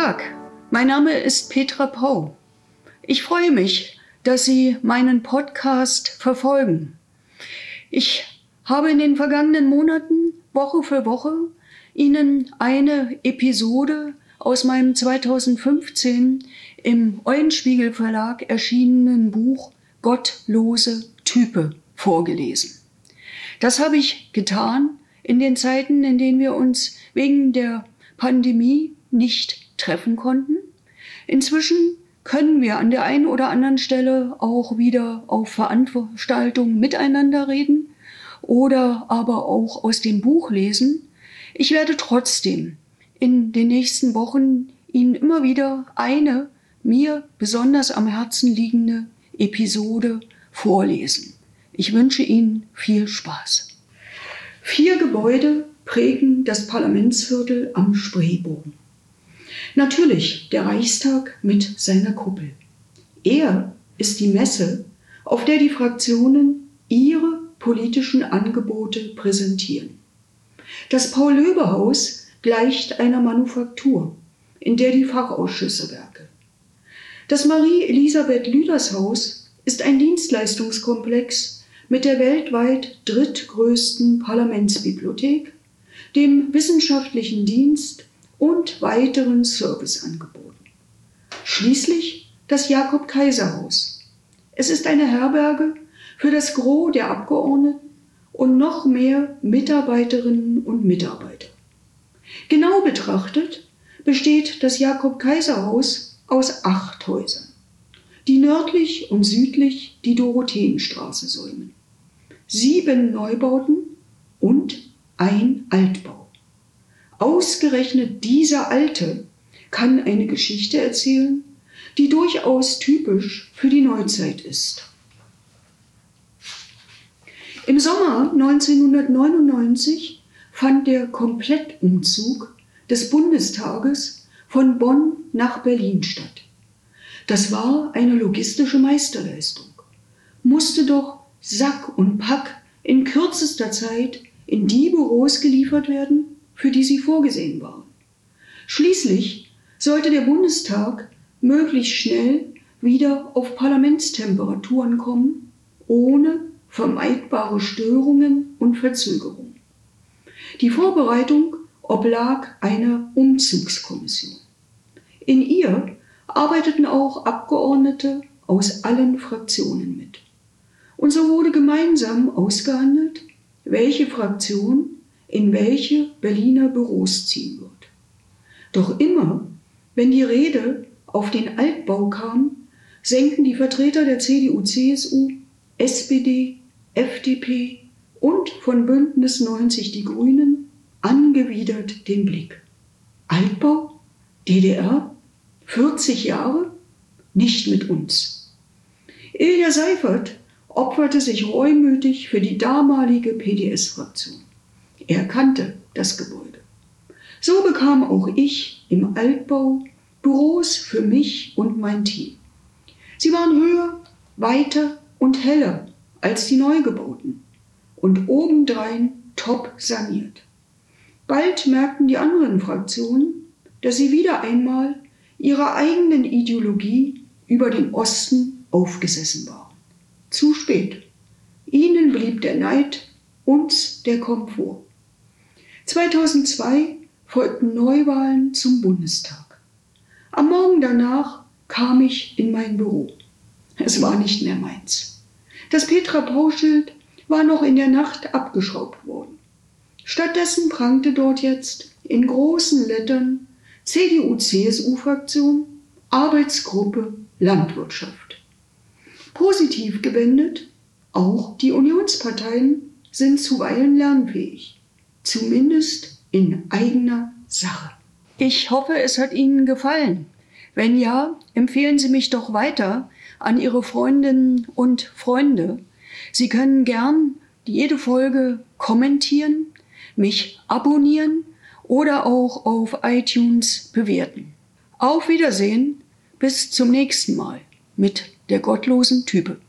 Tag, mein Name ist Petra Pau. Ich freue mich, dass Sie meinen Podcast verfolgen. Ich habe in den vergangenen Monaten, Woche für Woche, Ihnen eine Episode aus meinem 2015 im Eulenspiegel Verlag erschienenen Buch Gottlose Type vorgelesen. Das habe ich getan in den Zeiten, in denen wir uns wegen der Pandemie nicht treffen konnten. Inzwischen können wir an der einen oder anderen Stelle auch wieder auf Veranstaltungen miteinander reden oder aber auch aus dem Buch lesen. Ich werde trotzdem in den nächsten Wochen Ihnen immer wieder eine mir besonders am Herzen liegende Episode vorlesen. Ich wünsche Ihnen viel Spaß. 4 Gebäude prägen das Parlamentsviertel am Spreebogen. Natürlich der Reichstag mit seiner Kuppel. Er ist die Messe, auf der die Fraktionen ihre politischen Angebote präsentieren. Das Paul-Löbe-Haus gleicht einer Manufaktur, in der die Fachausschüsse werkeln. Das Marie-Elisabeth-Lüders-Haus ist ein Dienstleistungskomplex mit der weltweit drittgrößten Parlamentsbibliothek, dem wissenschaftlichen Dienst und weiteren Serviceangeboten. Schließlich das Jakob-Kaiser-Haus. Es ist eine Herberge für das Gros der Abgeordneten und noch mehr Mitarbeiterinnen und Mitarbeiter. Genau betrachtet besteht das Jakob-Kaiser-Haus aus 8 Häusern, die nördlich und südlich die Dorotheenstraße säumen. 7 Neubauten und ein Altbau. Ausgerechnet dieser Alte kann eine Geschichte erzählen, die durchaus typisch für die Neuzeit ist. Im Sommer 1999 fand der Komplettumzug des Bundestages von Bonn nach Berlin statt. Das war eine logistische Meisterleistung. Musste doch Sack und Pack in kürzester Zeit in die Büros geliefert werden, für die sie vorgesehen waren. Schließlich sollte der Bundestag möglichst schnell wieder auf Parlamentstemperaturen kommen, ohne vermeidbare Störungen und Verzögerungen. Die Vorbereitung oblag einer Umzugskommission. In ihr arbeiteten auch Abgeordnete aus allen Fraktionen mit. Und so wurde gemeinsam ausgehandelt, welche Fraktion in welche Berliner Büros ziehen wird. Doch immer, wenn die Rede auf den Altbau kam, senkten die Vertreter der CDU, CSU, SPD, FDP und von Bündnis 90 Die Grünen angewidert den Blick. Altbau? DDR? 40 Jahre? Nicht mit uns. Ilja Seifert opferte sich reumütig für die damalige PDS-Fraktion. Er kannte das Gebäude. So bekam auch ich im Altbau Büros für mich und mein Team. Sie waren höher, weiter und heller als die Neugebauten und obendrein top saniert. Bald merkten die anderen Fraktionen, dass sie wieder einmal ihrer eigenen Ideologie über den Osten aufgesessen waren. Zu spät. Ihnen blieb der Neid, uns der Komfort. 2002 folgten Neuwahlen zum Bundestag. Am Morgen danach kam ich in mein Büro. Es war nicht mehr meins. Das Petra-Pau-Schild war noch in der Nacht abgeschraubt worden. Stattdessen prangte dort jetzt in großen Lettern CDU-CSU-Fraktion, Arbeitsgruppe Landwirtschaft. Positiv gewendet, auch die Unionsparteien sind zuweilen lernfähig. Zumindest in eigener Sache. Ich hoffe, es hat Ihnen gefallen. Wenn ja, empfehlen Sie mich doch weiter an Ihre Freundinnen und Freunde. Sie können gern jede Folge kommentieren, mich abonnieren oder auch auf iTunes bewerten. Auf Wiedersehen, bis zum nächsten Mal mit der gottlosen Type.